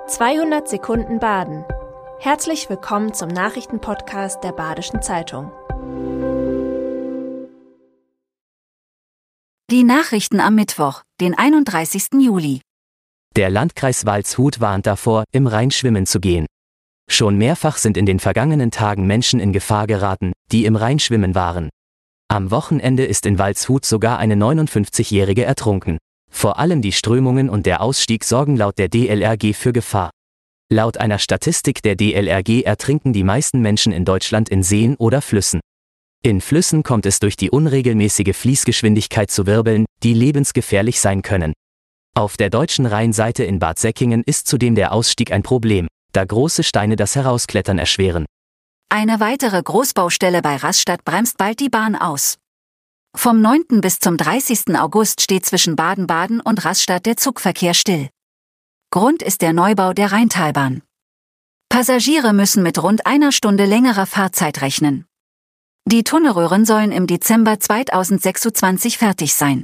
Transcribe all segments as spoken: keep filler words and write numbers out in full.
zweihundert Sekunden Baden. Herzlich willkommen zum Nachrichtenpodcast der Badischen Zeitung. Die Nachrichten am Mittwoch, den einunddreißigsten Juli. Der Landkreis Waldshut warnt davor, im Rhein schwimmen zu gehen. Schon mehrfach sind in den vergangenen Tagen Menschen in Gefahr geraten, die im Rhein schwimmen waren. Am Wochenende ist in Waldshut sogar eine neunundfünfzigjährige ertrunken. Vor allem die Strömungen und der Ausstieg sorgen laut der D L R G für Gefahr. Laut einer Statistik der D L R G ertrinken die meisten Menschen in Deutschland in Seen oder Flüssen. In Flüssen kommt es durch die unregelmäßige Fließgeschwindigkeit zu Wirbeln, die lebensgefährlich sein können. Auf der deutschen Rheinseite in Bad Säckingen ist zudem der Ausstieg ein Problem, da große Steine das Herausklettern erschweren. Eine weitere Großbaustelle bei Rastatt bremst bald die Bahn aus. Vom neunten bis zum dreißigsten August steht zwischen Baden-Baden und Rastatt der Zugverkehr still. Grund ist der Neubau der Rheintalbahn. Passagiere müssen mit rund einer Stunde längerer Fahrzeit rechnen. Die Tunnelröhren sollen im Dezember zweitausendsechsundzwanzig fertig sein.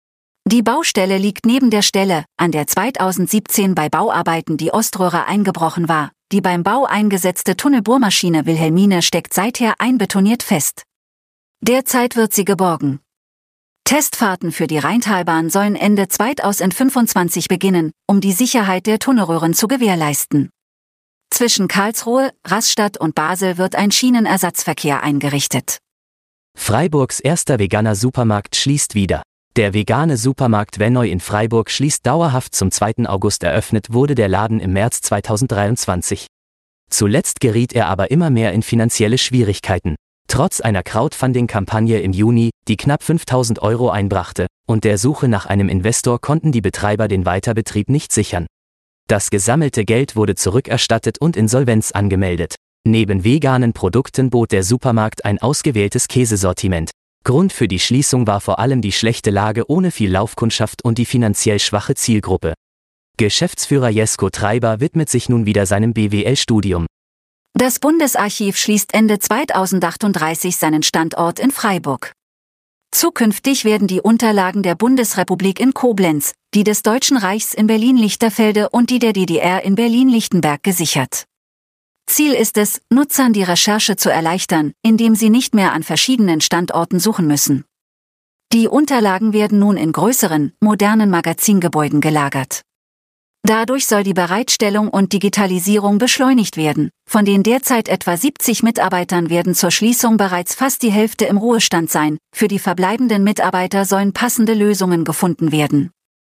Die Baustelle liegt neben der Stelle, an der zweitausendsiebzehn bei Bauarbeiten die Oströhre eingebrochen war. Die beim Bau eingesetzte Tunnelbohrmaschine Wilhelmine steckt seither einbetoniert fest. Derzeit wird sie geborgen. Testfahrten für die Rheintalbahn sollen Ende zweitausendfünfundzwanzig beginnen, um die Sicherheit der Tunnelröhren zu gewährleisten. Zwischen Karlsruhe, Rastatt und Basel wird ein Schienenersatzverkehr eingerichtet. Freiburgs erster veganer Supermarkt schließt wieder. Der vegane Supermarkt Vennoi in Freiburg schließt dauerhaft. Zum zweiten August eröffnet wurde der Laden im März zweitausenddreiundzwanzig. Zuletzt geriet er aber immer mehr in finanzielle Schwierigkeiten. Trotz einer Crowdfunding-Kampagne im Juni, die knapp fünftausend Euro einbrachte, und der Suche nach einem Investor konnten die Betreiber den Weiterbetrieb nicht sichern. Das gesammelte Geld wurde zurückerstattet und Insolvenz angemeldet. Neben veganen Produkten bot der Supermarkt ein ausgewähltes Käsesortiment. Grund für die Schließung war vor allem die schlechte Lage ohne viel Laufkundschaft und die finanziell schwache Zielgruppe. Geschäftsführer Jesko Treiber widmet sich nun wieder seinem B W L-Studium. Das Bundesarchiv schließt Ende zweitausendachtunddreißig seinen Standort in Freiburg. Zukünftig werden die Unterlagen der Bundesrepublik in Koblenz, die des Deutschen Reichs in Berlin-Lichterfelde und die der D D R in Berlin-Lichtenberg gesichert. Ziel ist es, Nutzern die Recherche zu erleichtern, indem sie nicht mehr an verschiedenen Standorten suchen müssen. Die Unterlagen werden nun in größeren, modernen Magazingebäuden gelagert. Dadurch soll die Bereitstellung und Digitalisierung beschleunigt werden. Von den derzeit etwa siebzig Mitarbeitern werden zur Schließung bereits fast die Hälfte im Ruhestand sein. Für die verbleibenden Mitarbeiter sollen passende Lösungen gefunden werden.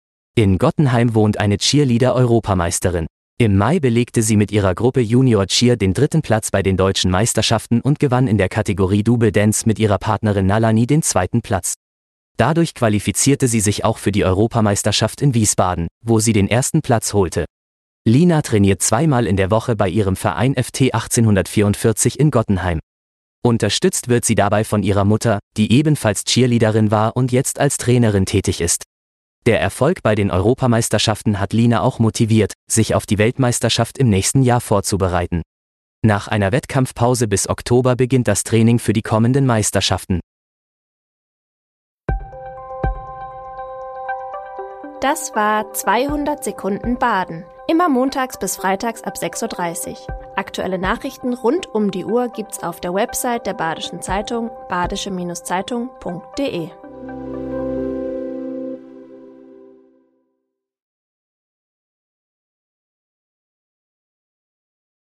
In Gottenheim wohnt eine Cheerleader-Europameisterin. Im Mai belegte sie mit ihrer Gruppe Junior Cheer den dritten Platz bei den deutschen Meisterschaften und gewann in der Kategorie Double Dance mit ihrer Partnerin Nalani den zweiten Platz. Dadurch qualifizierte sie sich auch für die Europameisterschaft in Wiesbaden, wo sie den ersten Platz holte. Lina trainiert zweimal in der Woche bei ihrem Verein F T achtzehnhundertvierundvierzig in Gottenheim. Unterstützt wird sie dabei von ihrer Mutter, die ebenfalls Cheerleaderin war und jetzt als Trainerin tätig ist. Der Erfolg bei den Europameisterschaften hat Lina auch motiviert, sich auf die Weltmeisterschaft im nächsten Jahr vorzubereiten. Nach einer Wettkampfpause bis Oktober beginnt das Training für die kommenden Meisterschaften. Das war zweihundert Sekunden Baden. Immer montags bis freitags ab sechs Uhr dreißig. Aktuelle Nachrichten rund um die Uhr gibt's auf der Website der Badischen Zeitung badische Zeitung punkt de.